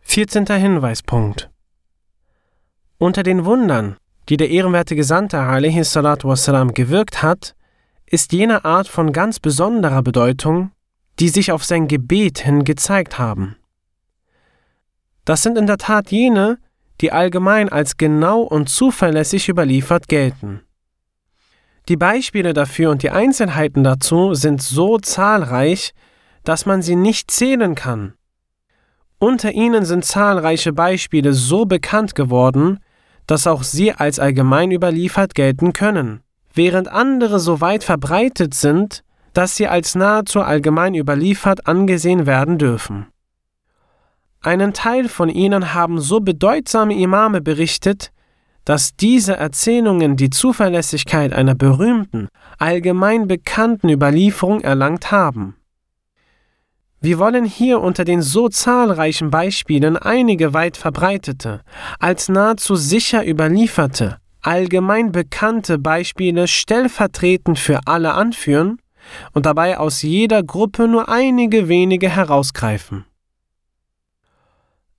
14. Hinweispunkt. Unter den Wundern, die der ehrenwerte Gesandte a.s.w. gewirkt hat, ist jene Art von ganz besonderer Bedeutung, die sich auf sein Gebet hin gezeigt haben. Das sind in der Tat jene, die allgemein als genau und zuverlässig überliefert gelten. Die Beispiele dafür und die Einzelheiten dazu sind so zahlreich, dass man sie nicht zählen kann. Unter ihnen sind zahlreiche Beispiele so bekannt geworden, dass auch sie als allgemein überliefert gelten können, während andere so weit verbreitet sind, dass sie als nahezu allgemein überliefert angesehen werden dürfen. Einen Teil von ihnen haben so bedeutsame Imame berichtet, dass diese Erzählungen die Zuverlässigkeit einer berühmten, allgemein bekannten Überlieferung erlangt haben. Wir wollen hier unter den so zahlreichen Beispielen einige weit verbreitete, als nahezu sicher überlieferte, allgemein bekannte Beispiele stellvertretend für alle anführen und dabei aus jeder Gruppe nur einige wenige herausgreifen.